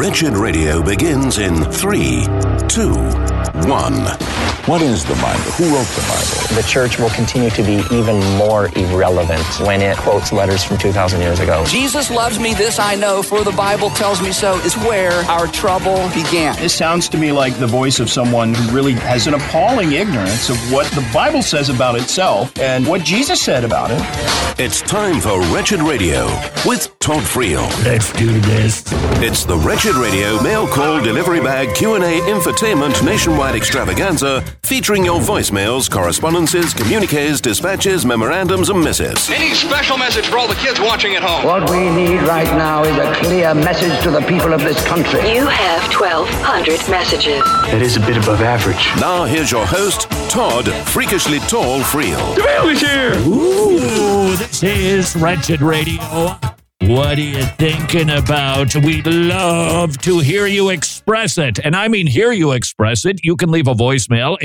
Wretched Radio begins in 3, 2, 1. What is the Bible? Who wrote the Bible? The church will continue to be even more irrelevant when it quotes letters from 2,000 years ago. Jesus loves me, this I know, for the Bible tells me so, is where our trouble began. This sounds to me like the voice of someone who really has an appalling ignorance of what the Bible says about itself and what Jesus said about it. It's time for Wretched Radio with Todd Friel. Let's do this. It's the Wretched Radio mail call delivery bag Q&A infotainment nationwide extravaganza featuring your voicemails, correspondences, communiques, dispatches, memorandums, and missives. Any special message for all the kids watching at home? What we need right now is a clear message to the people of this country. You have 1,200 messages. That is a bit above average. Now here's your host, Todd Freakishly Tall Friel. The mail is here! Ooh, this is Wretched Radio. What are you thinking about? We'd love to hear you express it. And I mean hear you express it. You can leave a voicemail,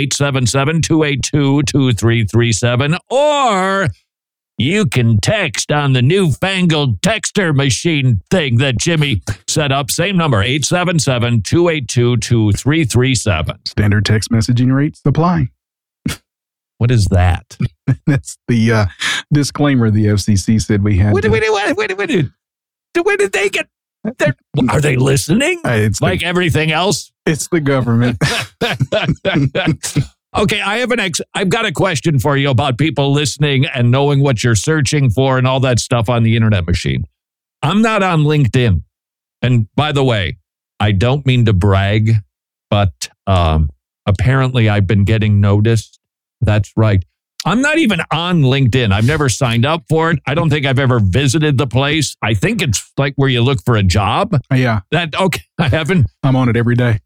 877-282-2337, or you can text on the newfangled texter machine thing that Jimmy set up. Same number, 877-282-2337. Standard text messaging rates apply. What is that? That's the disclaimer the FCC said we had. Wait. Where did they get? Are they listening? It's like everything else? It's the government. Okay, I've got a question for you about people listening and knowing what you're searching for and all that stuff on the internet machine. I'm not on LinkedIn. And by the way, I don't mean to brag, but apparently I've been getting noticed. That's right. I'm not even on LinkedIn. I've never signed up for it. I don't think I've ever visited the place. I think it's like where you look for a job. Yeah. Okay, I haven't. I'm on it every day.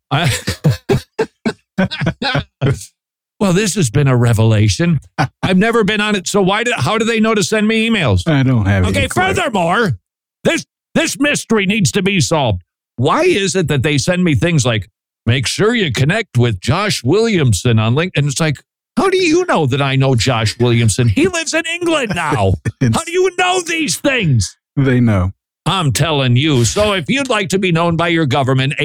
Well, this has been a revelation. I've never been on it. So how do they know to send me emails? I don't have any clue. Furthermore, this mystery needs to be solved. Why is it that they send me things like, make sure you connect with Josh Williamson on LinkedIn? And it's like, how do you know that I know Josh Williamson? He lives in England now. How do you know these things? They know. I'm telling you. So if you'd like to be known by your government,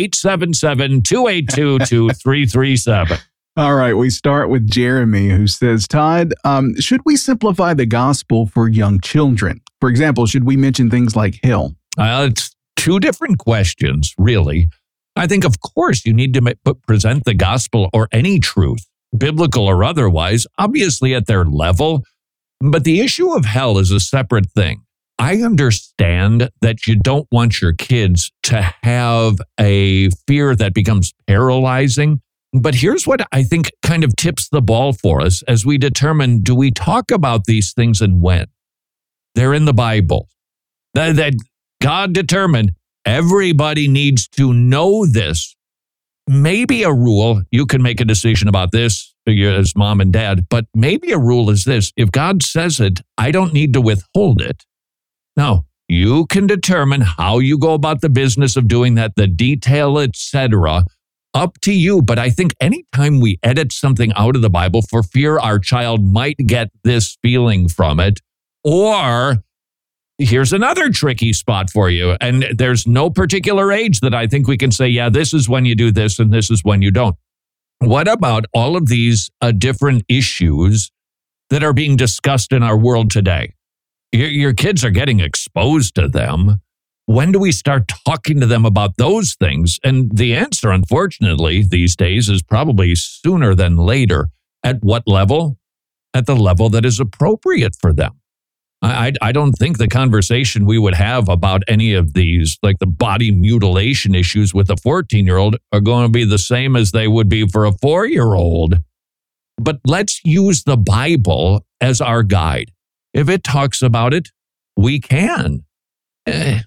877-282-2337. All right, we start with Jeremy, who says, Todd, should we simplify the gospel for young children? For example, should we mention things like hell? It's two different questions, really. I think, of course, you need to present the gospel or any truth, biblical or otherwise, obviously at their level. But the issue of hell is a separate thing. I understand that you don't want your kids to have a fear that becomes paralyzing. But here's what I think kind of tips the ball for us as we determine, do we talk about these things and when? They're in the Bible. That God determined everybody needs to know this. Maybe a rule, you can make a decision about this as mom and dad, but maybe a rule is this. If God says it, I don't need to withhold it. Now, you can determine how you go about the business of doing that, the detail, etc., up to you. But I think anytime we edit something out of the Bible for fear our child might get this feeling from it, or here's another tricky spot for you. And there's no particular age that I think we can say, yeah, this is when you do this and this is when you don't. What about all of these different issues that are being discussed in our world today? Your kids are getting exposed to them. When do we start talking to them about those things? And the answer, unfortunately, these days is probably sooner than later. At what level? At the level that is appropriate for them. I don't think the conversation we would have about any of these, like the body mutilation issues with a 14-year-old, are going to be the same as they would be for a 4-year-old. But let's use the Bible as our guide. If it talks about it, we can. And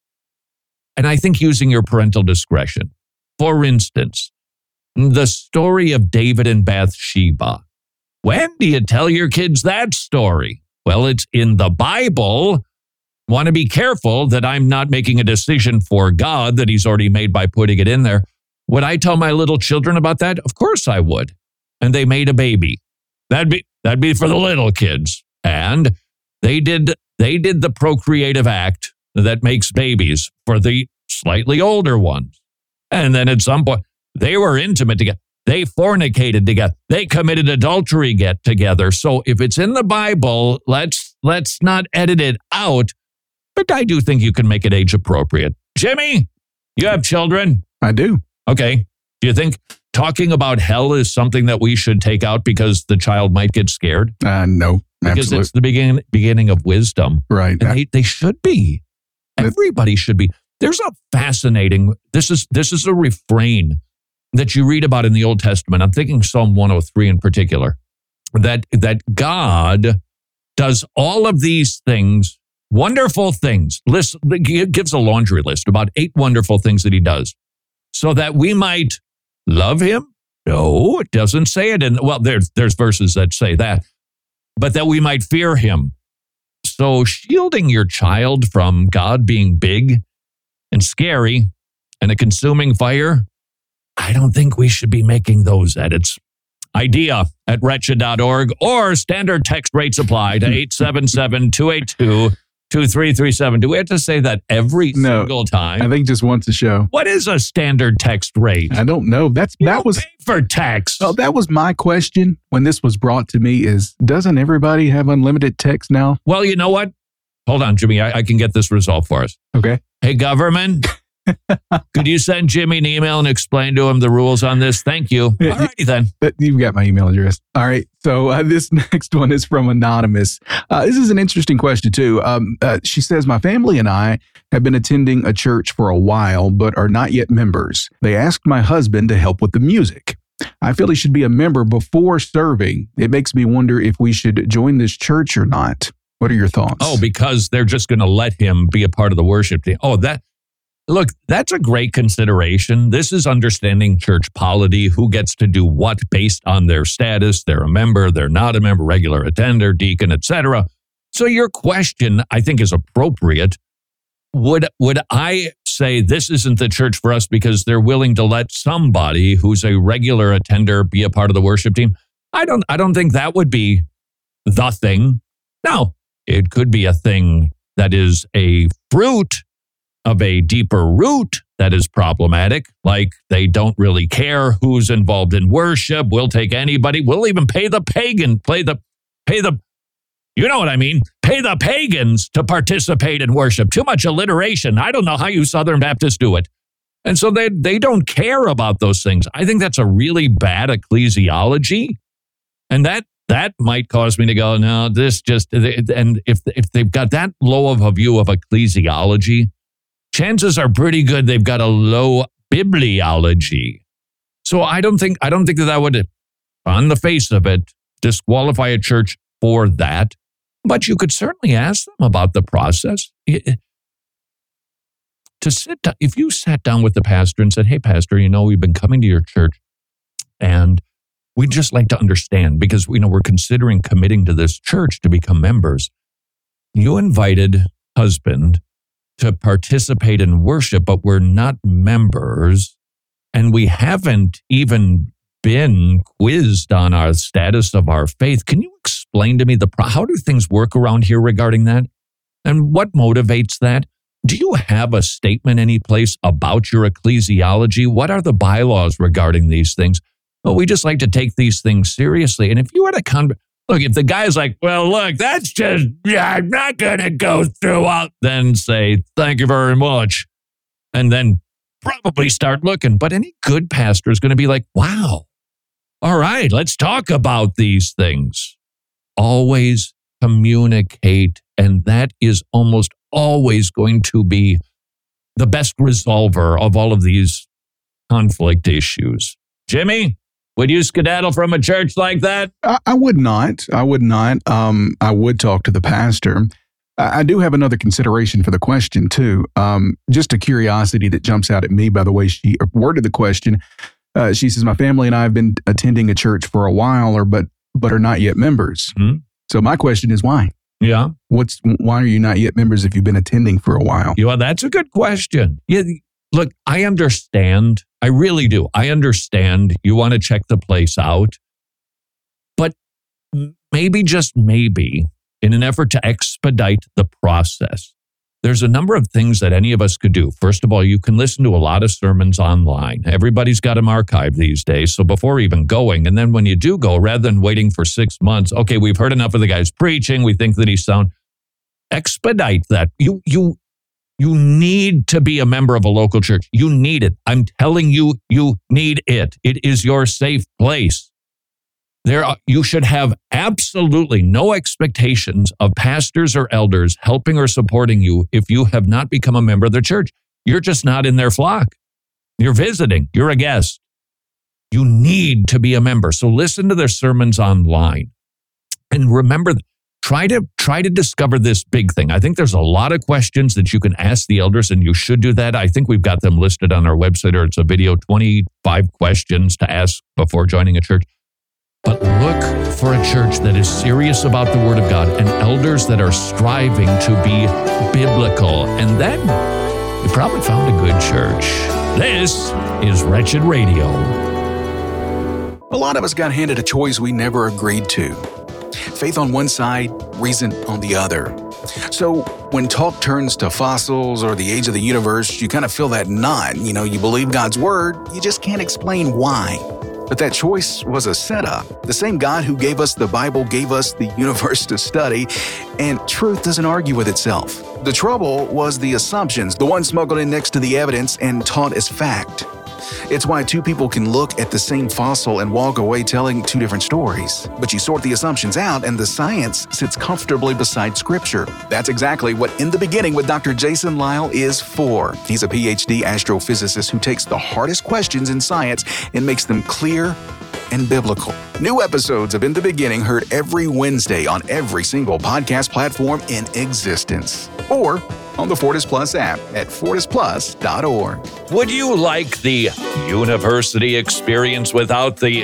I think using your parental discretion. For instance, the story of David and Bathsheba. When do you tell your kids that story? Well, it's in the Bible. Want to be careful that I'm not making a decision for God that he's already made by putting it in there. Would I tell my little children about that? Of course I would. And they made a baby. That'd be for the little kids. And they did the procreative act that makes babies for the slightly older ones. And then at some point, they were intimate together. They fornicated together. They committed adultery together. So if it's in the Bible, let's not edit it out. But I do think you can make it age appropriate. Jimmy, you have children? I do. Okay. Do you think talking about hell is something that we should take out because the child might get scared? No, because it's the beginning of wisdom. Right. And they should be. Everybody should be. There's a fascinating, this is a refrain that you read about in the Old Testament. I'm thinking Psalm 103 in particular, that God does all of these things, wonderful things. It gives a laundry list, about 8 wonderful things that he does, so that we might love him. No, it doesn't say it. Well, there's verses that say that, but that we might fear him. So shielding your child from God being big and scary and a consuming fire, I don't think we should be making those edits. Idea at wretched.org or standard text rates apply to 877-282-2337. Do we have to say that every single time? I think just once a show. What is a standard text rate? I don't know. That was pay for text. Oh, that was my question when this was brought to me is, doesn't everybody have unlimited text now? Well, you know what? Hold on, Jimmy. I can get this resolved for us. Okay. Hey, government, could you send Jimmy an email and explain to him the rules on this? Thank you. All righty then. You've got my email address. All right. So this next one is from Anonymous. This is an interesting question, too. She says, my family and I have been attending a church for a while, but are not yet members. They asked my husband to help with the music. I feel he should be a member before serving. It makes me wonder if we should join this church or not. What are your thoughts? Oh, because they're just going to let him be a part of the worship team. Oh, look, that's a great consideration. This is understanding church polity, who gets to do what based on their status. They're a member, they're not a member, regular attender, deacon, etc. So your question, I think, is appropriate. Would I say this isn't the church for us because they're willing to let somebody who's a regular attender be a part of the worship team? I don't think that would be the thing. Now, it could be a thing that is a fruit of a deeper root that is problematic, like they don't really care who's involved in worship. We'll take anybody. We'll even pay the pagan, you know what I mean? Pay the pagans to participate in worship. Too much alliteration. I don't know how you Southern Baptists do it. And so they don't care about those things. I think that's a really bad ecclesiology. And that might cause me to go, no, this just, and if they've got that low of a view of ecclesiology, chances are pretty good they've got a low bibliology. So I don't think that would, on the face of it, disqualify a church for that. But you could certainly ask them about the process. If you sat down with the pastor and said, hey, pastor, we've been coming to your church and we'd just like to understand because, we're considering committing to this church to become members. You invited husband to participate in worship, but we're not members, and we haven't even been quizzed on our status of our faith. Can you explain to me how do things work around here regarding that? And what motivates that? Do you have a statement anyplace about your ecclesiology? What are the bylaws regarding these things? Well, we just like to take these things seriously. And if you had look, if the guy's like, well, look, that's just, I'm not going to go through all, then say, thank you very much. And then probably start looking. But any good pastor is going to be like, wow, all right, let's talk about these things. Always communicate. And that is almost always going to be the best resolver of all of these conflict issues. Jimmy? Would you skedaddle from a church like that? I would not. I would talk to the pastor. I do have another consideration for the question, too. Just a curiosity that jumps out at me by the way she worded the question. She says, my family and I have been attending a church for a while, but are not yet members. Mm-hmm. So my question is why? Yeah. Why are you not yet members if you've been attending for a while? Yeah, that's a good question. Yeah. Look, I understand. I really do. I understand you want to check the place out. But maybe, just maybe, in an effort to expedite the process, there's a number of things that any of us could do. First of all, you can listen to a lot of sermons online. Everybody's got them archived these days. So before even going, and then when you do go, rather than waiting for 6 months, okay, we've heard enough of the guy's preaching. We think that he's sound. Expedite that. You need to be a member of a local church. You need it. I'm telling you, you need it. It is your safe place. You should have absolutely no expectations of pastors or elders helping or supporting you if you have not become a member of their church. You're just not in their flock. You're visiting. You're a guest. You need to be a member. So listen to their sermons online. And remember, try to discover this big thing. I think there's a lot of questions that you can ask the elders, and you should do that. I think we've got them listed on our website, or it's a video, 25 questions to ask before joining a church. But look for a church that is serious about the Word of God and elders that are striving to be biblical. And then you probably found a good church. This is Wretched Radio. A lot of us got handed a choice we never agreed to. Faith on one side, reason on the other. So when talk turns to fossils or the age of the universe, you kind of feel that knot. You believe God's Word, you just can't explain why. But that choice was a setup. The same God who gave us the Bible gave us the universe to study, and truth doesn't argue with itself. The trouble was the assumptions, the ones smuggled in next to the evidence and taught as fact. It's why two people can look at the same fossil and walk away telling two different stories. But you sort the assumptions out and the science sits comfortably beside Scripture. That's exactly what In the Beginning with Dr. Jason Lisle is for. He's a PhD astrophysicist who takes the hardest questions in science and makes them clear and biblical. New episodes of In the Beginning heard every Wednesday on every single podcast platform in existence. Or on the Fortis Plus app at fortisplus.org. Would you like the university experience without the,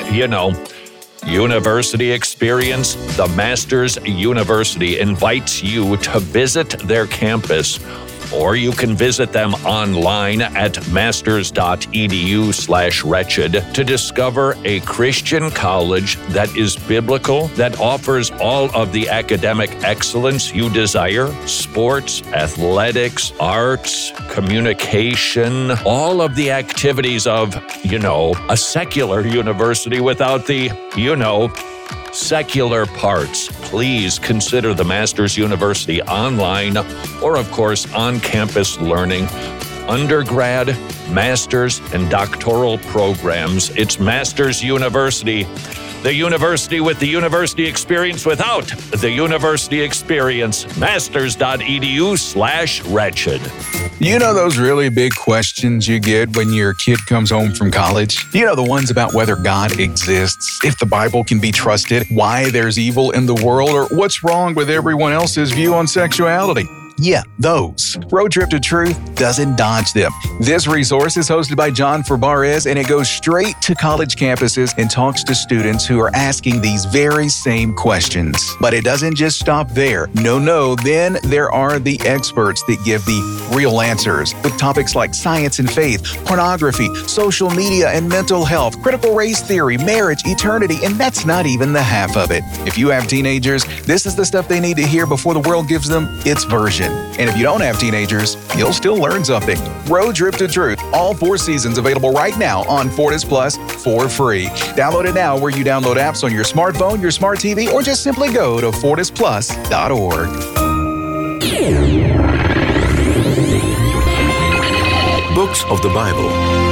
university experience? The Masters University invites you to visit their campus, or you can visit them online at masters.edu/wretched to discover a Christian college that is biblical, that offers all of the academic excellence you desire: sports, athletics, arts, communication, all of the activities of, a secular university without the, secular parts. Please consider the Masters University online or, of course, on-campus learning, undergrad, master's, and doctoral programs. It's Masters University, the university with the university experience without the university experience. Masters.edu/wretched. Those really big questions you get when your kid comes home from college? The ones about whether God exists, if the Bible can be trusted, why there's evil in the world, or what's wrong with everyone else's view on sexuality. Yeah, those. Road Trip to Truth doesn't dodge them. This resource is hosted by John Fabarez, and it goes straight to college campuses and talks to students who are asking these very same questions. But it doesn't just stop there. No. Then there are the experts that give the real answers with topics like science and faith, pornography, social media and mental health, critical race theory, marriage, eternity, and that's not even the half of it. If you have teenagers, this is the stuff they need to hear before the world gives them its version. And if you don't have teenagers, you'll still learn something. Road Trip to Truth, all 4 seasons available right now on Fortis Plus for free. Download it now where you download apps on your smartphone, your smart TV, or just simply go to fortisplus.org. Books of the Bible.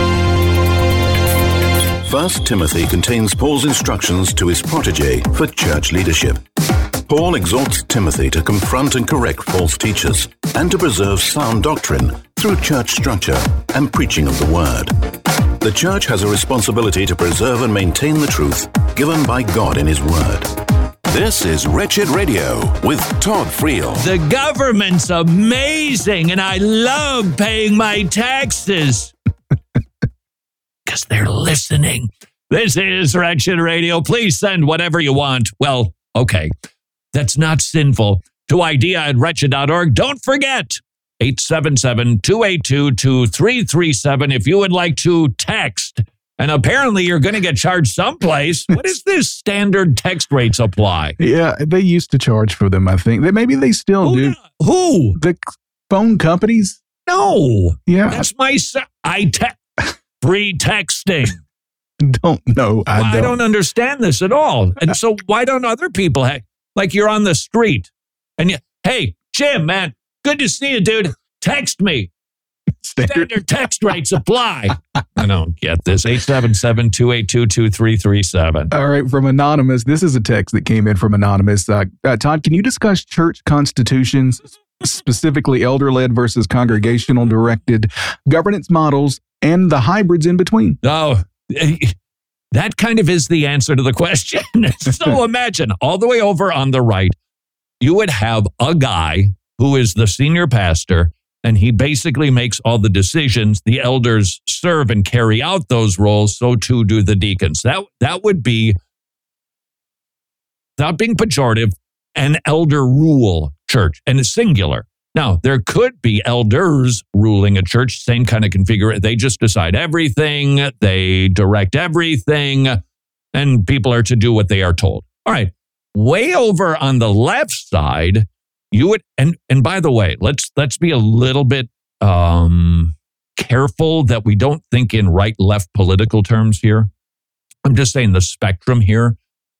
1 Timothy contains Paul's instructions to his protege for church leadership. Paul exhorts Timothy to confront and correct false teachers and to preserve sound doctrine through church structure and preaching of the Word. The church has a responsibility to preserve and maintain the truth given by God in His Word. This is Wretched Radio with Todd Friel. The government's amazing, and I love paying my taxes. Because they're listening. This is Wretched Radio. Please send whatever you want. Well, okay. That's not sinful. To idea@wretched.org. Don't forget, 877-282-2337 if you would like to text. And apparently you're going to get charged someplace. What is this standard text rates apply? Yeah, they used to charge for them, I think. Maybe they still do. Who? phone companies? No. Yeah. That's my free texting. Don't know. I don't understand this at all. And so why don't other people like you're on the street and hey, Jim, man, good to see you, dude. Text me. Standard text rates apply. I don't get this. 877-282-2337. All right, from Anonymous. This is a text that came in from Anonymous. Todd, can you discuss church constitutions, specifically elder-led versus congregational-directed governance models, and the hybrids in between? Oh, that kind of is the answer to the question. So imagine, all the way over on the right, you would have a guy who is the senior pastor, and he basically makes all the decisions. The elders serve and carry out those roles. So too do the deacons. That would be, without being pejorative, an elder rule church, and it's singular. Now, there could be elders ruling a church, same kind of configuration. They just decide everything. They direct everything, and people are to do what they are told. All right. Way over on the left side, you would, and by the way, let's be a little bit careful that we don't think in right-left political terms here. I'm just saying the spectrum here,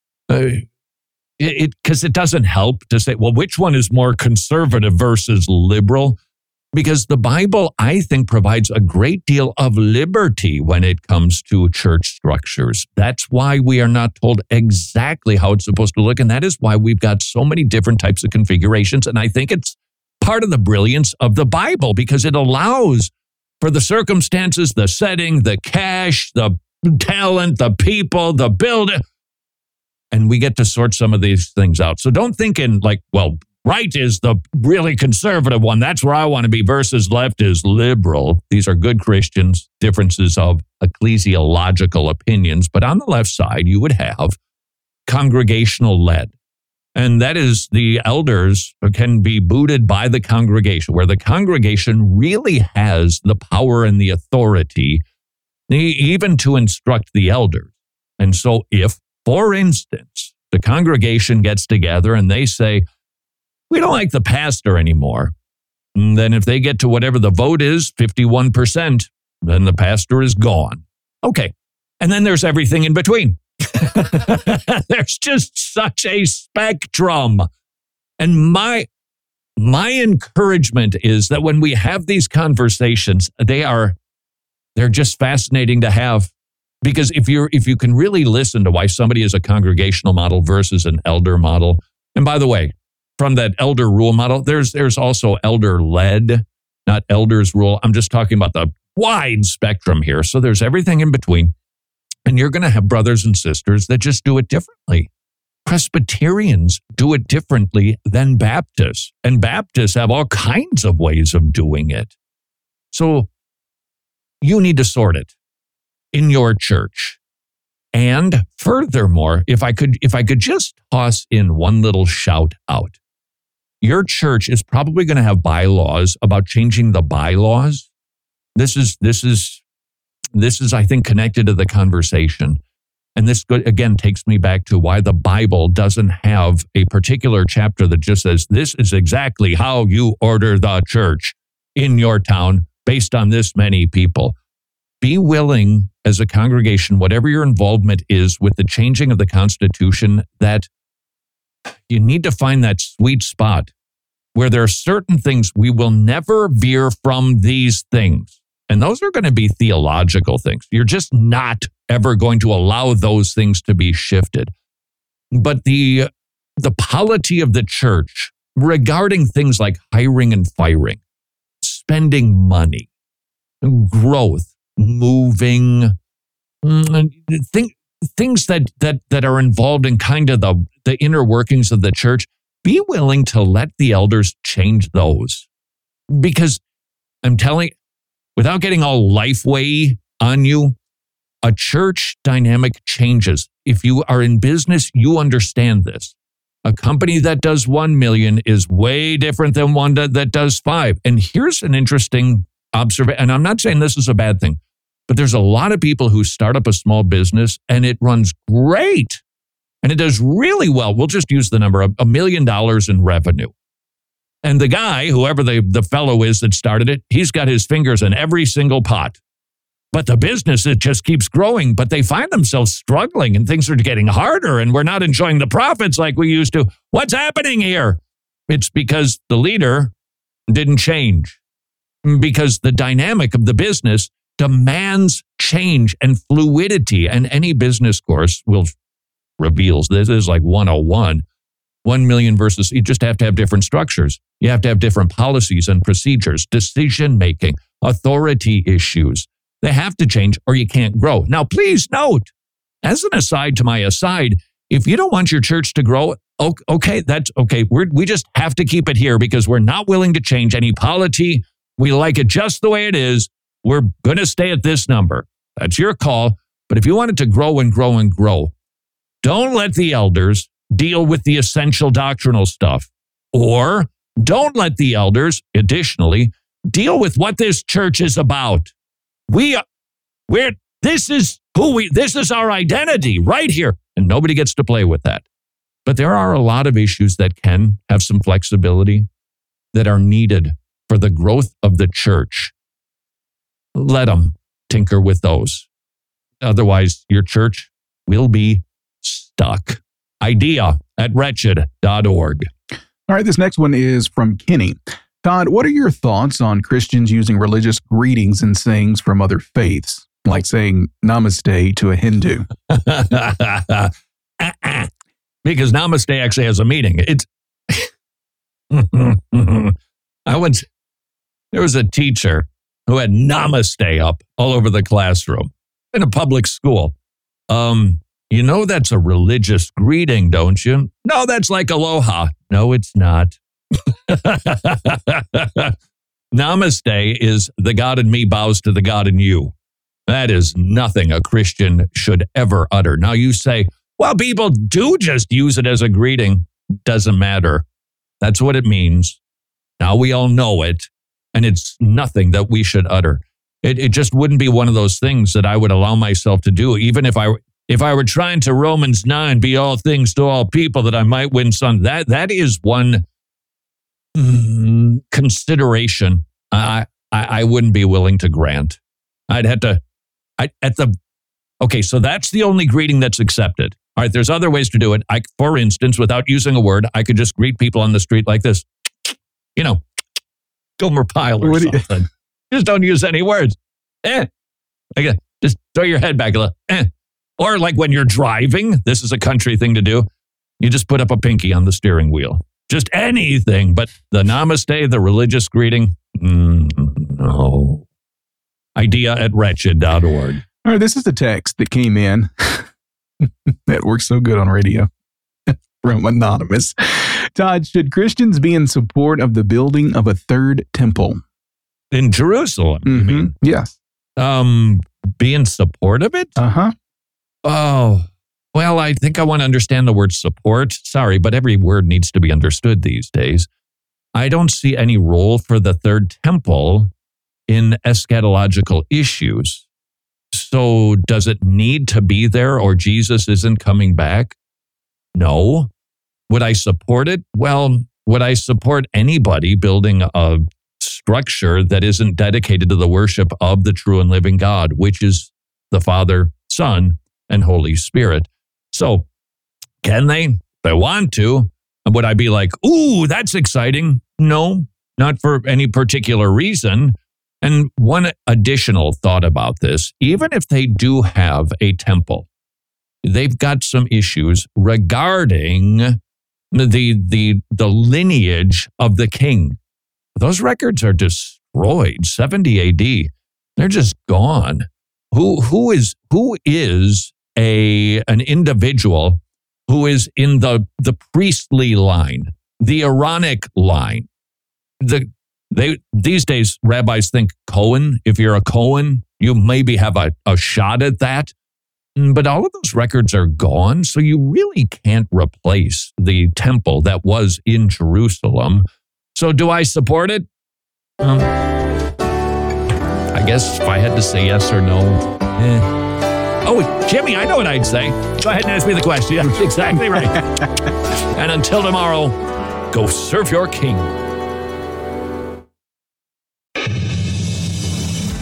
because it doesn't help to say, well, which one is more conservative versus liberal? Because the Bible, I think, provides a great deal of liberty when it comes to church structures. That's why we are not told exactly how it's supposed to look. And that is why we've got so many different types of configurations. And I think it's part of the brilliance of the Bible because it allows for the circumstances, the setting, the cash, the talent, the people, the building. And we get to sort some of these things out. So don't think in like, well, right is the really conservative one. That's where I want to be versus left is liberal. These are good Christians, differences of ecclesiological opinions. But on the left side, you would have congregational led. And that is the elders can be booted by the congregation, where the congregation really has the power and the authority, even to instruct the elders. And so if, for instance, the congregation gets together and they say, we don't like the pastor anymore. And then if they get to whatever the vote is, 51%, then the pastor is gone. Okay. And then there's everything in between. There's just such a spectrum. And my encouragement is that when we have these conversations, they're just fascinating to have. Because if you can really listen to why somebody is a congregational model versus an elder model, and by the way, from that elder rule model, there's also elder-led, not elders rule. I'm just talking about the wide spectrum here. So there's everything in between. And you're going to have brothers and sisters that just do it differently. Presbyterians do it differently than Baptists. And Baptists have all kinds of ways of doing it. So you need to sort it in your church. And furthermore, if I could just toss in one little shout out, your church is probably going to have bylaws about changing the bylaws. This is, I think, connected to the conversation. And this, again, takes me back to why the Bible doesn't have a particular chapter that just says, this is exactly how you order the church in your town based on this many people. Be willing as a congregation, whatever your involvement is with the changing of the Constitution, that you need to find that sweet spot where there are certain things we will never veer from these things. And those are going to be theological things. You're just not ever going to allow those things to be shifted. But the polity of the church regarding things like hiring and firing, spending money, growth, moving, things that are involved in kind of the inner workings of the church, be willing to let the elders change those. Because I'm telling you, without getting all Lifeway on you, a church dynamic changes. If you are in business, you understand this. A company that does 1 million is way different than one that does 5. And here's an interesting observation, and I'm not saying this is a bad thing, but there's a lot of people who start up a small business and it runs great and it does really well. We'll just use the number of $1 million in revenue. And the guy, whoever the fellow is that started it, he's got his fingers in every single pot. But the business, it just keeps growing, but they find themselves struggling and things are getting harder and we're not enjoying the profits like we used to. What's happening here? It's because the leader didn't change, because the dynamic of the business demands change and fluidity. And any business course reveals this is like 101. 1 million versus, you just have to have different structures. You have to have different policies and procedures, decision-making, authority issues. They have to change or you can't grow. Now, please note, as an aside to my aside, if you don't want your church to grow, okay, that's okay. We just have to keep it here because we're not willing to change any polity. We like it just the way it is. We're going to stay at this number. That's your call. But if you want it to grow and grow and grow, don't let the elders deal with the essential doctrinal stuff. Or don't let the elders, additionally, deal with what this church is about. This is our identity right here. And nobody gets to play with that. But there are a lot of issues that can have some flexibility that are needed for the growth of the church. Let them tinker with those. Otherwise, your church will be stuck. idea@wretched.org. All right, this next one is from Kenny. Todd, what are your thoughts on Christians using religious greetings and sayings from other faiths, like saying namaste to a Hindu? Because namaste actually has a meaning. There was a teacher who had namaste up all over the classroom in a public school. You know that's a religious greeting, don't you? No, that's like aloha. No, it's not. Namaste is the God in me bows to the God in you. That is nothing a Christian should ever utter. Now you say, well, people do just use it as a greeting. Doesn't matter. That's what it means. Now we all know it, and it's nothing that we should utter. It just wouldn't be one of those things that I would allow myself to do, even if I were trying to Romans 9, be all things to all people, that I might win some. That is one consideration I wouldn't be willing to grant. Okay, so that's the only greeting that's accepted. All right, there's other ways to do it. For instance, without using a word, I could just greet people on the street like this. You know, Gomer Pyle or something. Just don't use any words. Just throw your head back a little. Or like when you're driving, this is a country thing to do. You just put up a pinky on the steering wheel. Just anything, but the namaste, the religious greeting, no. idea@wretched.org. All right, this is a text that came in that works so good on radio from Anonymous. Todd, should Christians be in support of the building of a third temple? In Jerusalem, you mean? Yes. Be in support of it? Uh-huh. Oh, well, I think I want to understand the word support. Sorry, but every word needs to be understood these days. I don't see any role for the third temple in eschatological issues. So does it need to be there or Jesus isn't coming back? No. Would I support it? Well, would I support anybody building a structure that isn't dedicated to the worship of the true and living God, which is the Father, Son, and Holy Spirit? So can they? If they want to. Would I be like, ooh, that's exciting? No, not for any particular reason. And one additional thought about this, even if they do have a temple, they've got some issues regarding the lineage of the king. Those records are destroyed, 70 AD. They're just gone. Who is an individual who is in the priestly line, the Aaronic line? These days, rabbis think Cohen. If you're a Cohen, you maybe have a shot at that. But all of those records are gone, so you really can't replace the temple that was in Jerusalem. So do I support it? I guess if I had to say yes or no. Oh, Jimmy, I know what I'd say. Go ahead and ask me the question. That's exactly right. And until tomorrow, go serve your king.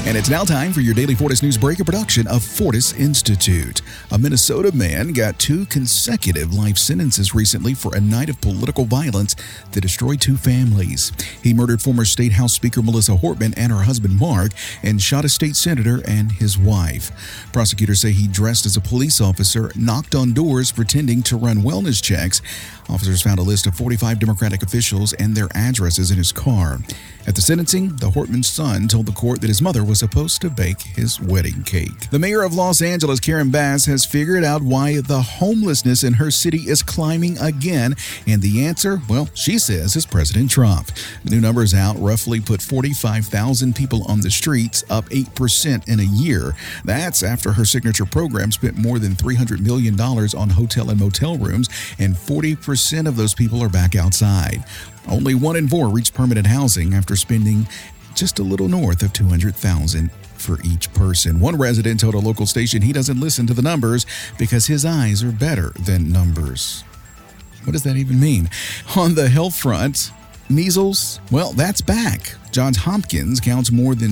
And it's now time for your daily Fortis News Break, a production of Fortis Institute. A Minnesota man got 2 consecutive life sentences recently for a night of political violence that destroyed 2 families. He murdered former State House Speaker Melissa Hortman and her husband Mark and shot a state senator and his wife. Prosecutors say he dressed as a police officer, knocked on doors pretending to run wellness checks. Officers found a list of 45 Democratic officials and their addresses in his car. At the sentencing, the Hortman son told the court that his mother was supposed to bake his wedding cake. The mayor of Los Angeles, Karen Bass, has figured out why the homelessness in her city is climbing again. And the answer, well, she says, is President Trump. The new numbers out roughly put 45,000 people on the streets, up 8% in a year. That's after her signature program spent more than $300 million on hotel and motel rooms, and 40% of those people are back outside. Only 1 in 4 reach permanent housing after spending just a little north of $200,000 for each person. One resident told a local station he doesn't listen to the numbers because his eyes are better than numbers. What does that even mean? On the health front, measles, well, that's back. Johns Hopkins counts more than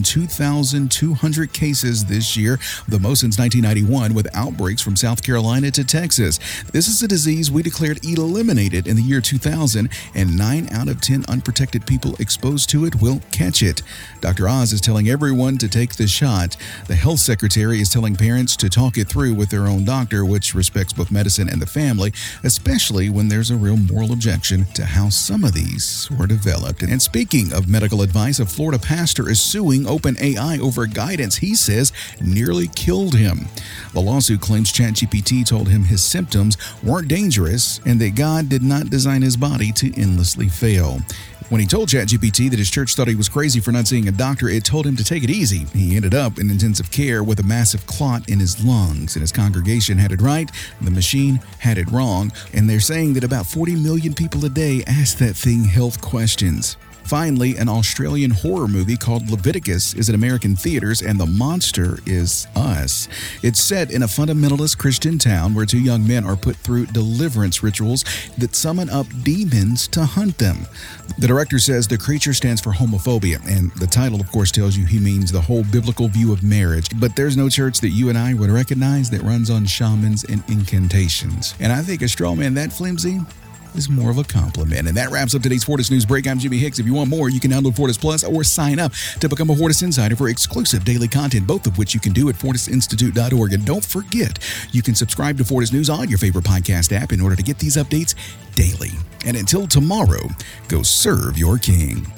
2,200 cases this year, the most since 1991, with outbreaks from South Carolina to Texas. This is a disease we declared eliminated in the year 2000, and 9 out of 10 unprotected people exposed to it will catch it. Dr. Oz is telling everyone to take the shot. The health secretary is telling parents to talk it through with their own doctor, which respects both medicine and the family, especially when there's a real moral objection to how some of these were developed. And speaking of medical advice, a Florida pastor is suing OpenAI over guidance he says nearly killed him. The lawsuit claims ChatGPT told him his symptoms weren't dangerous and that God did not design his body to endlessly fail. When he told ChatGPT that his church thought he was crazy for not seeing a doctor, it told him to take it easy. He ended up in intensive care with a massive clot in his lungs, and his congregation had it right, the machine had it wrong, and they're saying that about 40 million people a day ask that thing health questions. Finally, an Australian horror movie called Leviticus is in American theaters, and the monster is us. It's set in a fundamentalist Christian town where 2 young men are put through deliverance rituals that summon up demons to hunt them. The director says the creature stands for homophobia, and the title, of course, tells you he means the whole biblical view of marriage. But there's no church that you and I would recognize that runs on shamans and incantations. And I think a straw man that flimsy is more of a compliment. And that wraps up today's Fortis News Break. I'm Jimmy Hicks. If you want more, you can download Fortis Plus or sign up to become a Fortis Insider for exclusive daily content, both of which you can do at fortisinstitute.org. And don't forget, you can subscribe to Fortis News on your favorite podcast app in order to get these updates daily. And until tomorrow, go serve your King.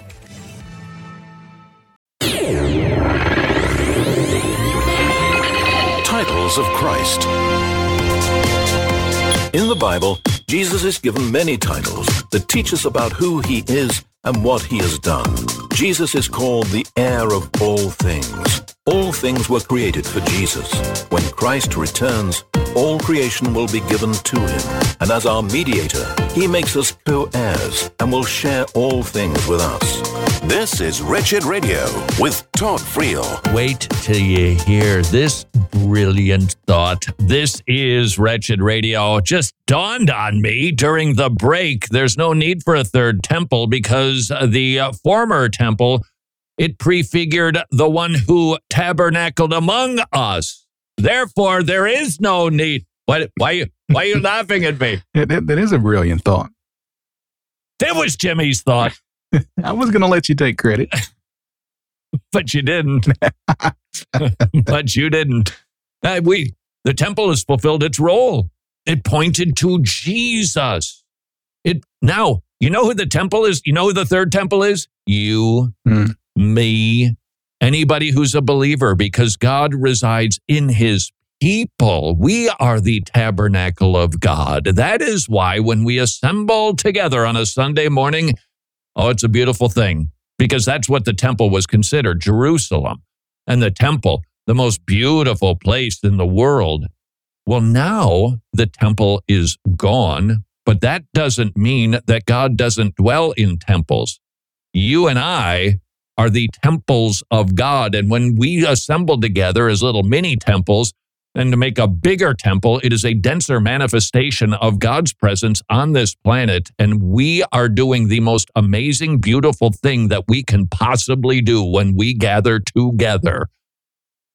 Titles of Christ. In the Bible, Jesus is given many titles that teach us about who he is and what he has done. Jesus is called the heir of all things. All things were created for Jesus. When Christ returns, all creation will be given to him. And as our mediator, he makes us co-heirs and will share all things with us. This is Wretched Radio with Todd Friel. Wait till you hear this brilliant thought. This is Wretched Radio. Just dawned on me during the break. There's no need for a third temple because the former temple, it prefigured the one who tabernacled among us. Therefore, there is no need. Why are you laughing at me? That is a brilliant thought. It was Jimmy's thought. I was going to let you take credit. But you didn't. But you didn't. The temple has fulfilled its role. It pointed to Jesus. Now, you know who the temple is? You know who the third temple is? You, me, anybody who's a believer, because God resides in his people. We are the tabernacle of God. That is why when we assemble together on a Sunday morning, it's a beautiful thing, because that's what the temple was considered, Jerusalem. And the temple, the most beautiful place in the world. Well, now the temple is gone, but that doesn't mean that God doesn't dwell in temples. You and I are the temples of God. And when we assemble together as little mini temples, and to make a bigger temple, it is a denser manifestation of God's presence on this planet. And we are doing the most amazing, beautiful thing that we can possibly do when we gather together.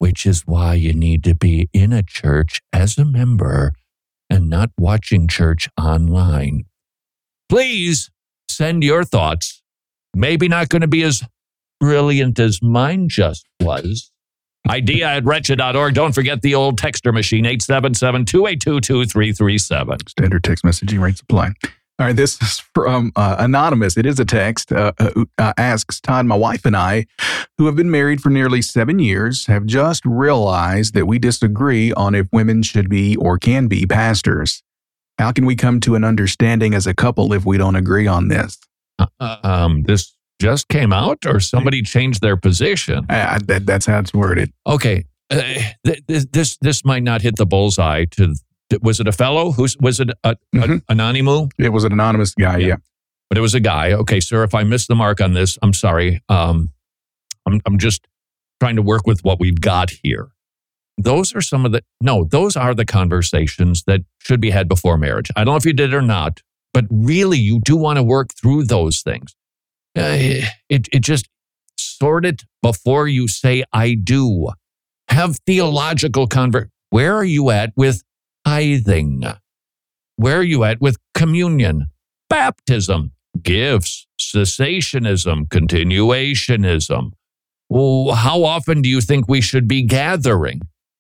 which is why you need to be in a church as a member and not watching church online. Please send your thoughts. Maybe not going to be as brilliant as mine just was. idea@wretched.org. Don't forget the old texter machine, 877-282-2337. Standard text messaging rates apply. All right, this is from Anonymous. It is a text. Asks, Todd, my wife and I, who have been married for nearly 7 years, have just realized that we disagree on if women should be or can be pastors. How can we come to an understanding as a couple if we don't agree on this? This just came out, or somebody changed their position? That's how it's worded. Okay, this might not hit the bullseye. Was it a fellow? Was it anonymous? It was an anonymous guy, yeah. But it was a guy. Okay, sir, if I missed the mark on this, I'm sorry. I'm just trying to work with what we've got here. Those are those are the conversations that should be had before marriage. I don't know if you did or not, but really you do want to work through those things. It just sort it before you say, I do. Have theological Where are you at with tithing? Where are you at with communion, baptism, gifts, cessationism, continuationism? How often do you think we should be gathering?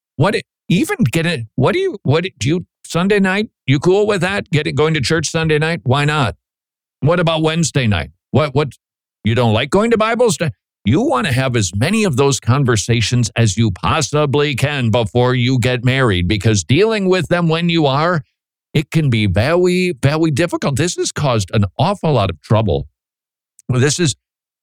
Sunday night? You cool with that? Going to church Sunday night? Why not? What about Wednesday night? What? You don't like going to Bible study? You want to have as many of those conversations as you possibly can before you get married, because dealing with them when you are, it can be very, very difficult. This has caused an awful lot of trouble. It's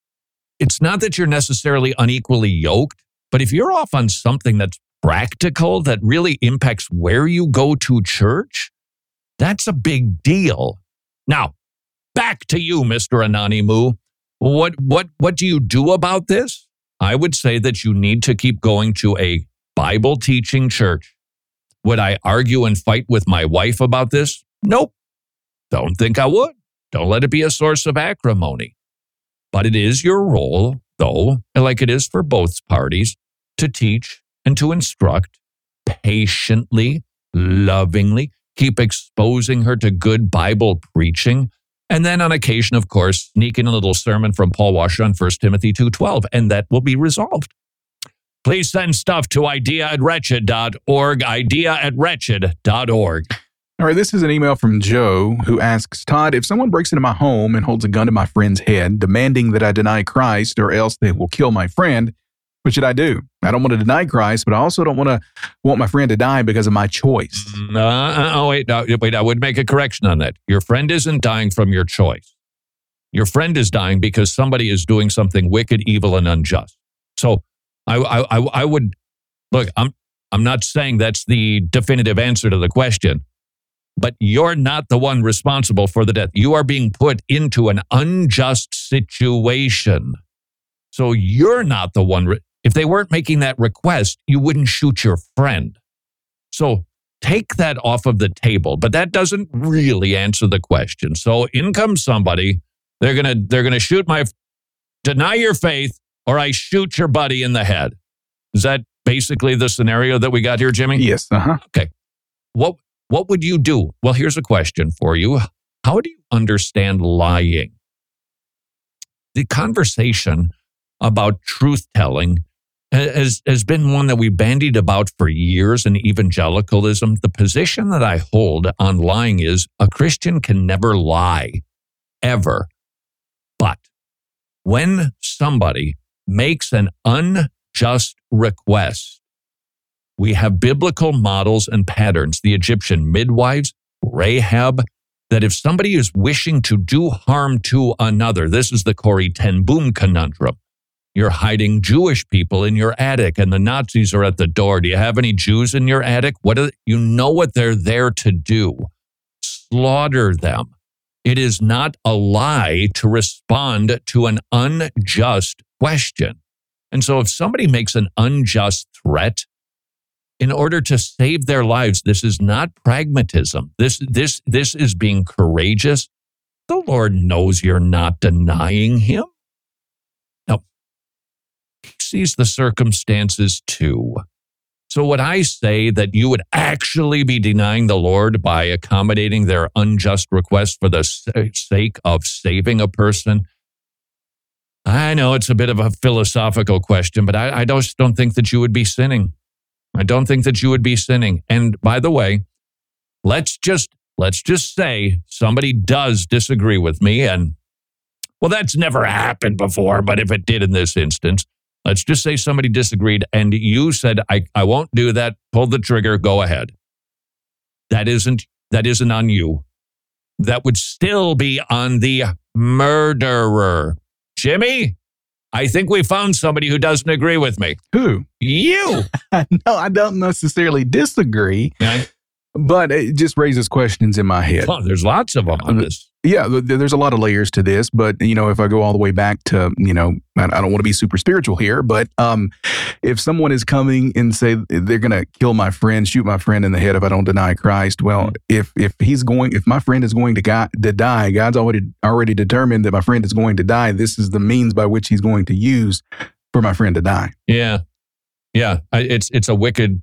not that you're necessarily unequally yoked, but if you're off on something that's practical, that really impacts where you go to church, that's a big deal. Now, back to you, Mr. Anonymous. What do you do about this? I would say that you need to keep going to a Bible teaching church. Would I argue and fight with my wife about this? Nope. Don't think I would. Don't let it be a source of acrimony. But it is your role, though, like it is for both parties, to teach and to instruct patiently, lovingly, keep exposing her to good Bible preaching. And then on occasion, of course, sneak in a little sermon from Paul Washer on 1 Timothy 2:12, and that will be resolved. Please send stuff to idea@wretched.org, idea@wretched.org. All right, this is an email from Joe who asks, Todd, if someone breaks into my home and holds a gun to my friend's head, demanding that I deny Christ or else they will kill my friend, what should I do? I don't want to deny Christ, but I also don't want my friend to die because of my choice. Wait, I would make a correction on that. Your friend isn't dying from your choice. Your friend is dying because somebody is doing something wicked, evil, and unjust. So I would, look, I'm not saying that's the definitive answer to the question, but you're not the one responsible for the death. You are being put into an unjust situation. So you're not the one. If they weren't making that request, you wouldn't shoot your friend. So take that off of the table, but that doesn't really answer the question. So in comes somebody, they're gonna deny your faith, or I shoot your buddy in the head. Is that basically the scenario that we got here, Jimmy? Yes. Okay. What would you do? Well, here's a question for you. How do you understand lying? The conversation about truth-telling has been one that we bandied about for years in evangelicalism. The position that I hold on lying is a Christian can never lie, ever. But when somebody makes an unjust request, we have biblical models and patterns. The Egyptian midwives, Rahab, that if somebody is wishing to do harm to another, this is the Corrie ten Boom conundrum. You're hiding Jewish people in your attic and the Nazis are at the door. Do you have any Jews in your attic? You know what they're there to do. Slaughter them. It is not a lie to respond to an unjust question. And so if somebody makes an unjust threat, in order to save their lives, this is not pragmatism. This is being courageous. The Lord knows you're not denying him. No, He's sees the circumstances too. So would I say that you would actually be denying the Lord by accommodating their unjust request for the sake of saving a person? I know it's a bit of a philosophical question, but I just don't think that you would be sinning. I don't think that you would be sinning. And by the way, let's just say somebody does disagree with me, and well, that's never happened before, but if it did in this instance, let's just say somebody disagreed and you said, I won't do that, pull the trigger, go ahead. That isn't on you. That would still be on the murderer. Jimmy, I think we found somebody who doesn't agree with me. Who? You. No, I don't necessarily disagree, but it just raises questions in my head. Well, there's lots of them on this. Yeah, there's a lot of layers to this, but, if I go all the way back to, I don't want to be super spiritual here, but if someone is coming and say they're going to kill my friend, shoot my friend in the head if I don't deny Christ, well, if my friend is going to die, God's already determined that my friend is going to die. This is the means by which he's going to use for my friend to die. Yeah. Yeah. It's a wicked,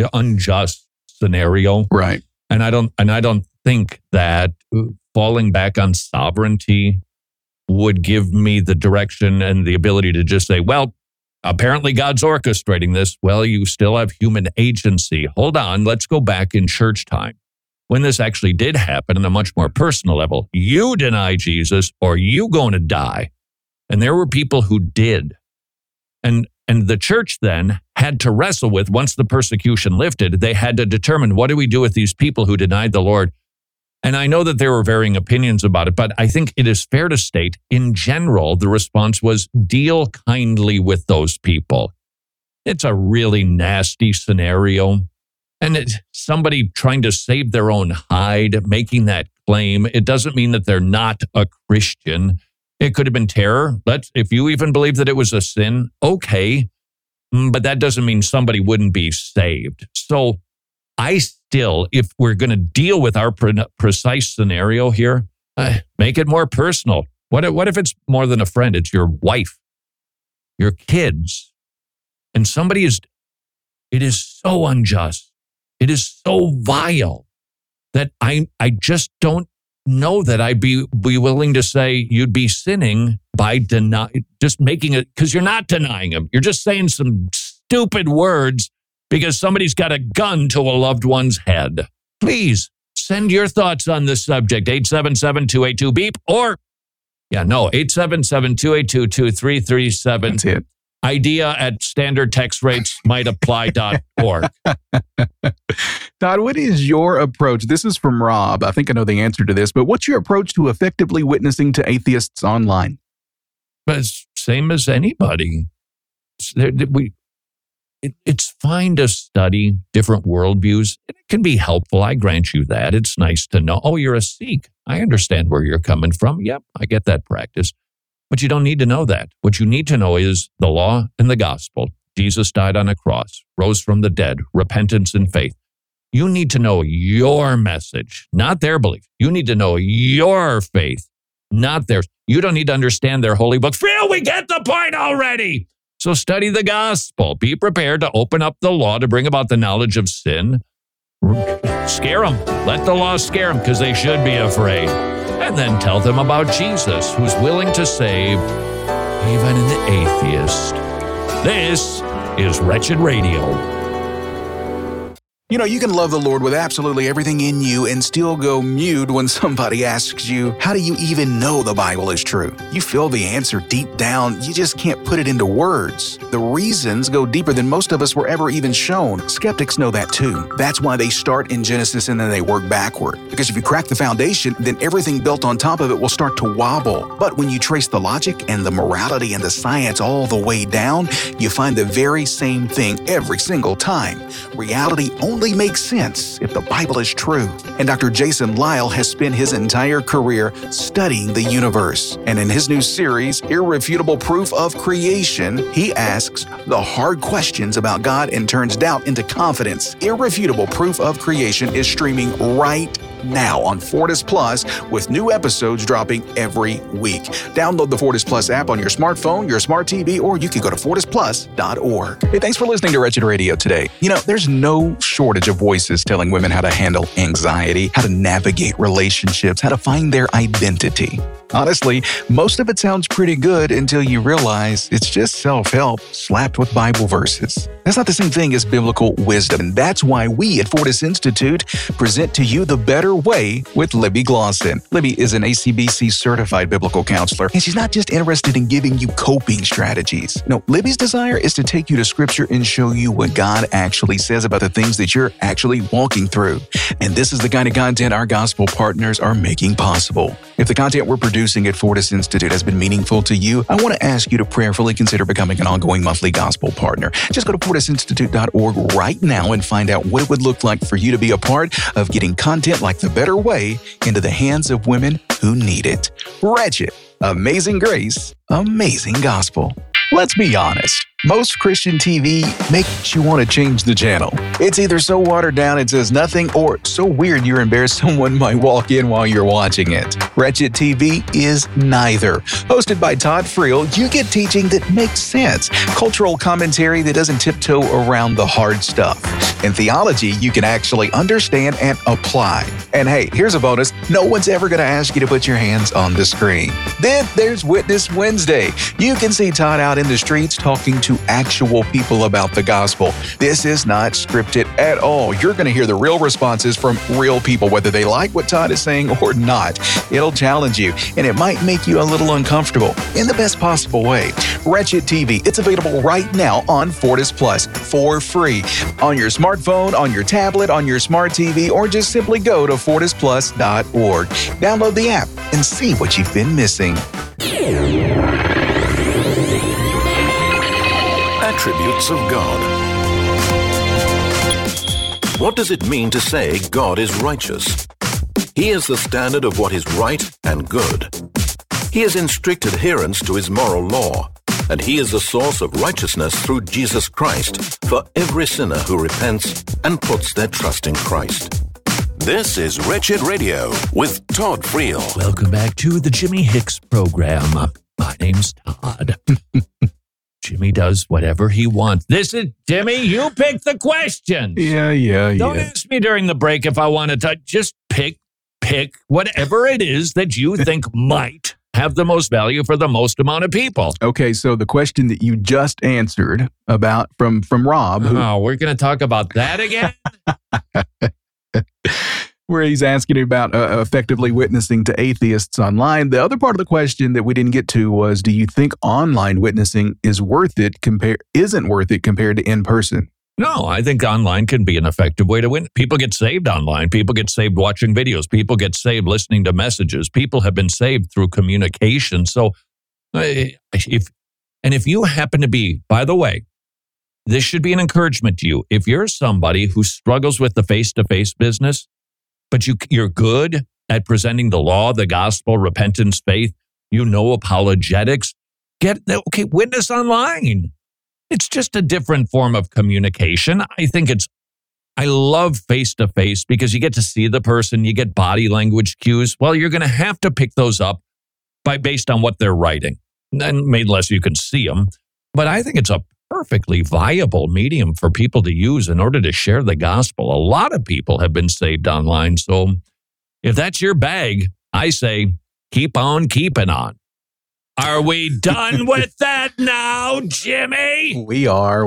unjust scenario. Right. And I don't think that falling back on sovereignty would give me the direction and the ability to just say, well, apparently God's orchestrating this. Well, you still have human agency. Hold on, let's go back in church time. When this actually did happen on a much more personal level, you deny Jesus or you going to die. And there were people who did. And the church then had to wrestle with, once the persecution lifted, they had to determine, what do we do with these people who denied the Lord? And I know that there were varying opinions about it, but I think it is fair to state, in general, the response was, deal kindly with those people. It's a really nasty scenario. And it's somebody trying to save their own hide, making that claim. It doesn't mean that they're not a Christian. It could have been terror. If you even believe that it was a sin, okay. But that doesn't mean somebody wouldn't be saved. So I still, if we're going to deal with our precise scenario here, make it more personal. What if it's more than a friend? It's your wife, your kids. And it is so unjust. It is so vile that I just don't know that I'd be willing to say you'd be sinning by just making it, because you're not denying him. You're just saying some stupid words because somebody's got a gun to a loved one's head. Please send your thoughts on this subject, 877-282-BEEP, or 877-282-2337. That's it. Idea at standard text rates might apply.org. Todd, what is your approach? This is from Rob. I think I know the answer to this, but what's your approach to effectively witnessing to atheists online? But it's same as anybody. It's fine to study different worldviews. It can be helpful. I grant you that. It's nice to know, oh, you're a Sikh. I understand where you're coming from. Yep, I get that practice. But you don't need to know that. What you need to know is the law and the gospel. Jesus died on a cross, rose from the dead, repentance and faith. You need to know your message, not their belief. You need to know your faith, not theirs. You don't need to understand their holy book. Phil, we get the point already. So study the gospel. Be prepared to open up the law to bring about the knowledge of sin. Scare them. Let the law scare them because they should be afraid. And then tell them about Jesus, who's willing to save even an atheist. This is Wretched Radio. You know, you can love the Lord with absolutely everything in you and still go mute when somebody asks you, how do you even know the Bible is true? You feel the answer deep down, you just can't put it into words. The reasons go deeper than most of us were ever even shown. Skeptics know that too. That's why they start in Genesis and then they work backward. Because if you crack the foundation, then everything built on top of it will start to wobble. But when you trace the logic and the morality and the science all the way down, you find the very same thing every single time. Reality only makes sense if the Bible is true. And Dr. Jason Lisle has spent his entire career studying the universe. And in his new series, Irrefutable Proof of Creation, he asks the hard questions about God and turns doubt into confidence. Irrefutable Proof of Creation is streaming right now on Fortis Plus with new episodes dropping every week. Download the Fortis Plus app on your smartphone, your smart TV, or you can go to fortisplus.org. Hey, thanks for listening to Wretched Radio today. You know, there's no shortage of voices telling women how to handle anxiety, how to navigate relationships, how to find their identity. Honestly, most of it sounds pretty good until you realize it's just self-help slapped with Bible verses. That's not the same thing as biblical wisdom, and that's why we at Fortis Institute present to you The Better Way with Libby Glosson. Libby is an ACBC certified biblical counselor, and she's not just interested in giving you coping strategies. No, Libby's desire is to take you to Scripture and show you what God actually says about the things that you're actually walking through. And this is the kind of content our gospel partners are making possible. If the content we're producing at Fortis Institute has been meaningful to you, I want to ask you to prayerfully consider becoming an ongoing monthly gospel partner. Just go to fortisinstitute.org right now and find out what it would look like for you to be a part of getting content like The Better Way into the hands of women who need it. Wretched, Amazing Grace, Amazing Gospel. Let's be honest. Most Christian TV makes you want to change the channel. It's either so watered down it says nothing, or so weird you're embarrassed someone might walk in while you're watching it. Wretched TV is neither. Hosted by Todd Friel, you get teaching that makes sense, cultural commentary that doesn't tiptoe around the hard stuff, and theology you can actually understand and apply. And hey, here's a bonus. No one's ever going to ask you to put your hands on the screen. Then there's Witness Wednesday. You can see Todd out in the streets talking to actual people about the gospel. This is not scripted at all. You're going to hear the real responses from real people, whether they like what Todd is saying or not. It'll challenge you, and it might make you a little uncomfortable in the best possible way. Wretched TV, it's available right now on Fortis Plus for free on your smartphone, on your tablet, on your smart TV, or just simply go to fortisplus.org. Download the app and see what you've been missing. Attributes of God. What does it mean to say God is righteous? He is the standard of what is right and good. He is in strict adherence to his moral law, and he is the source of righteousness through Jesus Christ for every sinner who repents and puts their trust in Christ. This is Wretched Radio with Todd Friel. Welcome back to the Jimmy Hicks program. My name's Todd. Jimmy does whatever he wants. This is, Jimmy, you pick the questions. Yeah. Don't ask me during the break if I want to just pick whatever it is that you think might have the most value for the most amount of people. Okay, so the question that you just answered about from Rob. We're going to talk about that again? Where he's asking about effectively witnessing to atheists online. The other part of the question that we didn't get to was, do you think online witnessing isn't worth it compared to in person? No, I think online can be an effective way to win. People get saved online. People get saved watching videos. People get saved listening to messages. People have been saved through communication. So if you happen to be, by the way, this should be an encouragement to you. If you're somebody who struggles with the face-to-face business, but you're good at presenting the law, the gospel, repentance, faith, apologetics, witness online. It's just a different form of communication. I love face-to-face because you get to see the person, you get body language cues. Well, you're going to have to pick those up based on what they're writing, and unless you can see them. But I think it's a perfectly viable medium for people to use in order to share the gospel. A lot of people have been saved online. So if that's your bag, I say keep on keeping on. Are we done with that now, Jimmy? We are.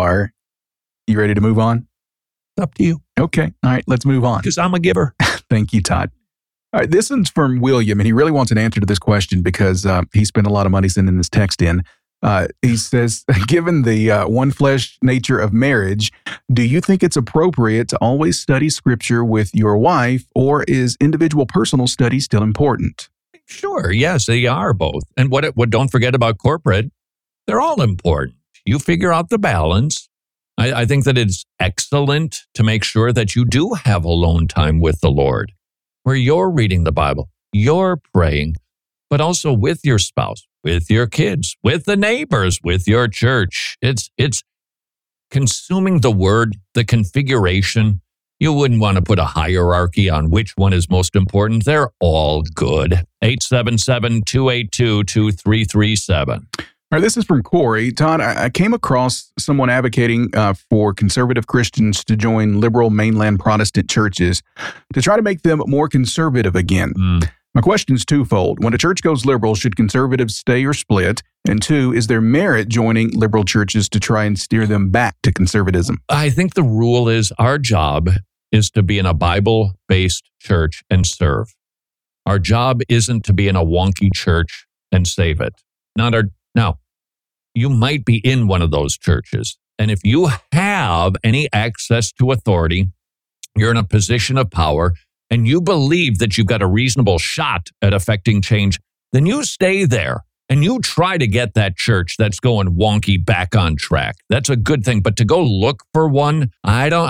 You ready to move on? It's up to you. Okay. All right, let's move on. Because I'm a giver. Thank you, Todd. All right, this one's from William, and he really wants an answer to this question because he spent a lot of money sending this text in. He says, given the one flesh nature of marriage, do you think it's appropriate to always study scripture with your wife, or is individual personal study still important? Sure. Yes, they are both. And what don't forget about corporate, they're all important. You figure out the balance. I think that it's excellent to make sure that you do have alone time with the Lord, where you're reading the Bible, you're praying, but also with your spouse, with your kids, with the neighbors, with your church. It's consuming the word, the configuration. You wouldn't want to put a hierarchy on which one is most important. They're all good. 877-282-2337. All right, this is from Corey. Todd, I came across someone advocating for conservative Christians to join liberal mainland Protestant churches to try to make them more conservative again. My question is twofold. When a church goes liberal, should conservatives stay or split? And two, is there merit joining liberal churches to try and steer them back to conservatism? I think the rule is our job is to be in a Bible-based church and serve. Our job isn't to be in a wonky church and save it. Now, you might be in one of those churches, and if you have any access to authority, you're in a position of power, and you believe that you've got a reasonable shot at affecting change, then you stay there and you try to get that church that's going wonky back on track. That's a good thing. But to go look for one, I don't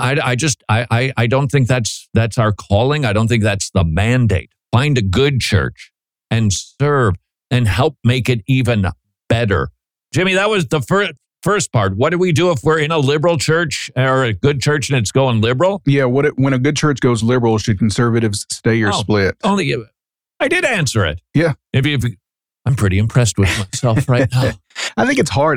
think that's our calling. I don't think that's the mandate. Find a good church and serve and help make it even better. Jimmy, that was the first part. What do we do if we're in a liberal church or a good church and it's going liberal? Yeah, when a good church goes liberal, should conservatives stay or split? I did answer it. Yeah. If I'm pretty impressed with myself right now. I think it's hard.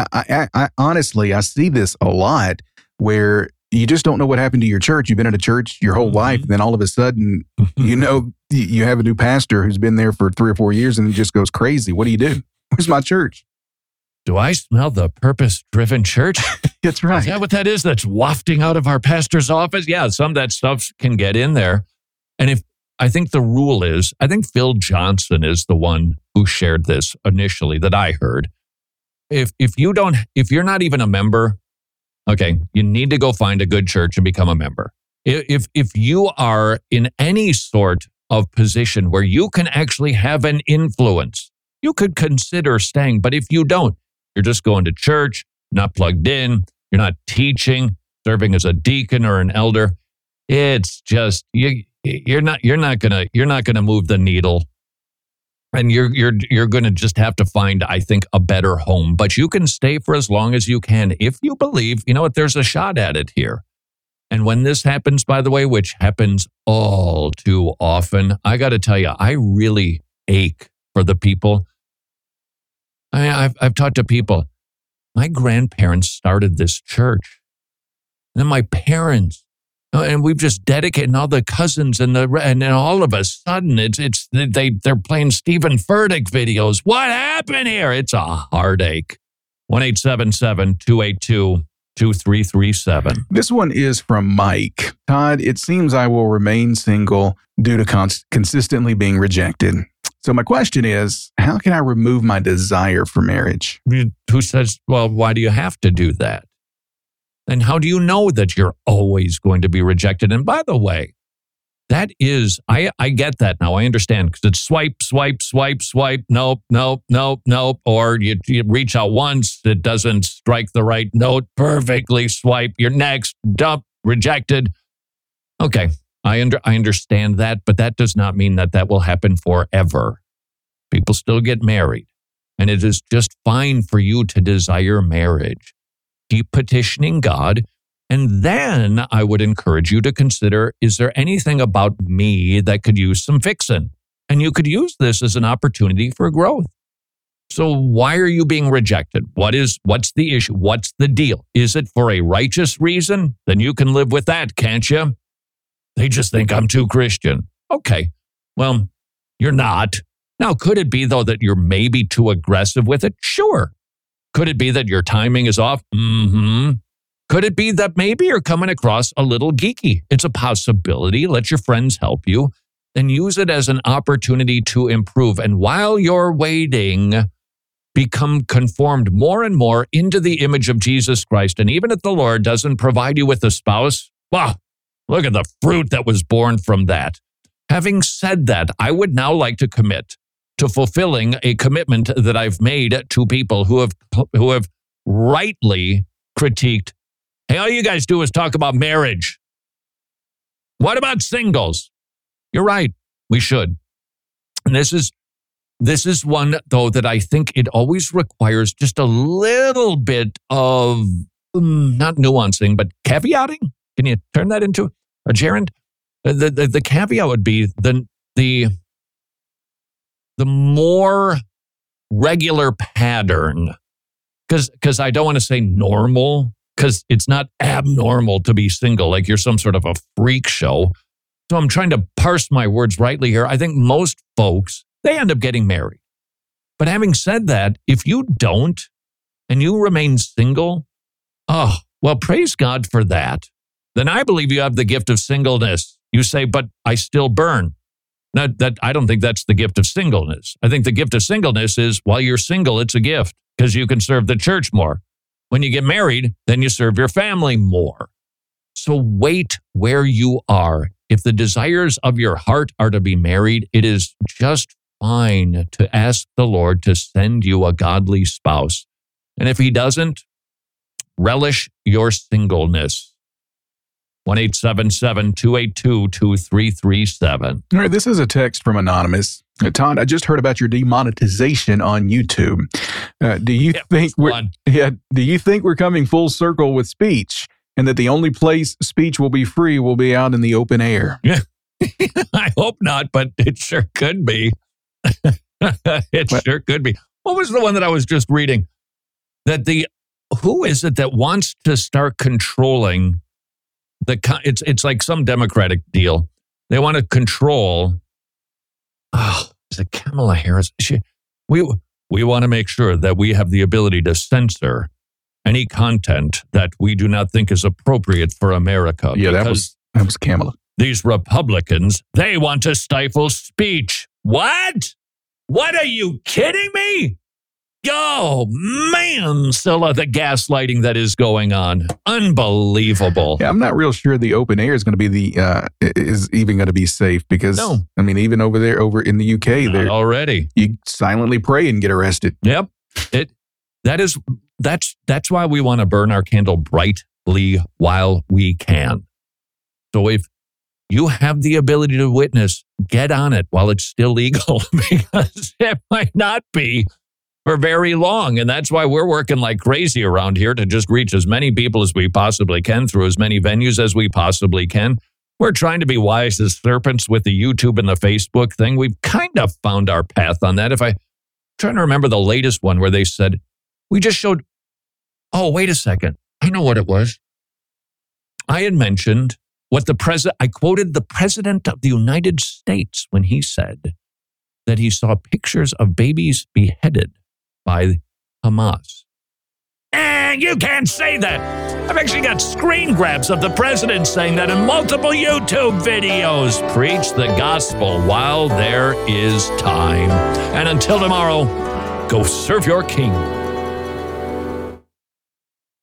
I honestly, I see this a lot where you just don't know what happened to your church. You've been at a church your whole life, and then all of a sudden, you have a new pastor who's been there for 3 or 4 years and it just goes crazy. What do you do? Where's my church? Do I smell the purpose-driven church? That's right. Is that what that is? That's wafting out of our pastor's office? Yeah, some of that stuff can get in there. And I think the rule is, I think Phil Johnson is the one who shared this initially that I heard. If you're not even a member, okay, you need to go find a good church and become a member. If you are in any sort of position where you can actually have an influence, you could consider staying. But if you don't, you're just going to church, not plugged in, you're not teaching, serving as a deacon or an elder. It's just you're not gonna move the needle, and you're gonna just have to find, I think, a better home. But you can stay for as long as you can if you believe, there's a shot at it here. And when this happens, by the way, which happens all too often, I got to tell you, I really ache for the people. I've talked to people. My grandparents started this church, and then my parents, and we've just dedicated, and all the cousins and all of a sudden they're playing Stephen Furtick videos. What happened here? It's a heartache. 1-877-282-2337. This one is from Mike. Todd, it seems I will remain single due to consistently being rejected. So my question is, how can I remove my desire for marriage? Who says, well, why do you have to do that? And how do you know that you're always going to be rejected? And by the way, that is, I get that now. I understand, because it's swipe, swipe, swipe, swipe. Nope, nope, nope, nope. Or you reach out once, it doesn't strike the right note perfectly. Swipe, you're next, dump, rejected. Okay, I understand that, but that does not mean that will happen forever. People still get married, and it is just fine for you to desire marriage. Keep petitioning God. And then I would encourage you to consider, is there anything about me that could use some fixing? And you could use this as an opportunity for growth. So why are you being rejected? What's the issue? What's the deal? Is it for a righteous reason? Then you can live with that, can't you? They just think I'm too Christian. Okay, well, you're not. Now, could it be, though, that you're maybe too aggressive with it? Sure. Could it be that your timing is off? Mm-hmm. Could it be that maybe you're coming across a little geeky? It's a possibility. Let your friends help you. Then use it as an opportunity to improve. And while you're waiting, become conformed more and more into the image of Jesus Christ. And even if the Lord doesn't provide you with a spouse, wow, look at the fruit that was born from that. Having said that, I would now like to commit to fulfilling a commitment that I've made to people who have rightly critiqued, hey, all you guys do is talk about marriage. What about singles? You're right. We should. And this is one, though, that I think it always requires just a little bit of, not nuancing, but caveating. Can you turn that into? Jaron, the caveat would be the more regular pattern, because I don't want to say normal, because it's not abnormal to be single, like you're some sort of a freak show. So I'm trying to parse my words rightly here. I think most folks, they end up getting married. But having said that, if you don't and you remain single, oh, well, praise God for that. Then I believe you have the gift of singleness. You say, but I still burn. I don't think that's the gift of singleness. I think the gift of singleness is while you're single, it's a gift because you can serve the church more. When you get married, then you serve your family more. So wait where you are. If the desires of your heart are to be married, it is just fine to ask the Lord to send you a godly spouse. And if he doesn't, relish your singleness. 1-877-282-2337. All right, this is a text from Anonymous. Todd, I just heard about your demonetization on YouTube. Do you think we're coming full circle with speech, and that the only place speech will be free will be out in the open air? Yeah. I hope not, but it sure could be. Sure could be. What was the one that I was just reading? Who is it that wants to start controlling it's like some Democratic deal. They want to control. Oh, is it Kamala Harris? We want to make sure that we have the ability to censor any content that we do not think is appropriate for America. Yeah, that was Kamala. These Republicans, they want to stifle speech. What? What, are you kidding me? Oh, man, Scylla, the gaslighting that is going on. Unbelievable. Yeah, I'm not real sure the open air is going to be is even going to be safe because, no. I mean, even over in the UK, there already. You silently pray and get arrested. Yep. That's why we want to burn our candle brightly while we can. So if you have the ability to witness, get on it while it's still legal because it might not be for very long. And that's why we're working like crazy around here to just reach as many people as we possibly can through as many venues as we possibly can. We're trying to be wise as serpents with the YouTube and the Facebook thing. We've kind of found our path on that. I'm trying to remember the latest one where they said, we just showed, oh, wait a second. I know what it was. I had mentioned I quoted the President of the United States when he said that he saw pictures of babies beheaded by Hamas. And you can't say that. I've actually got screen grabs of the president saying that in multiple YouTube videos. Preach the gospel while there is time. And until tomorrow, go serve your king.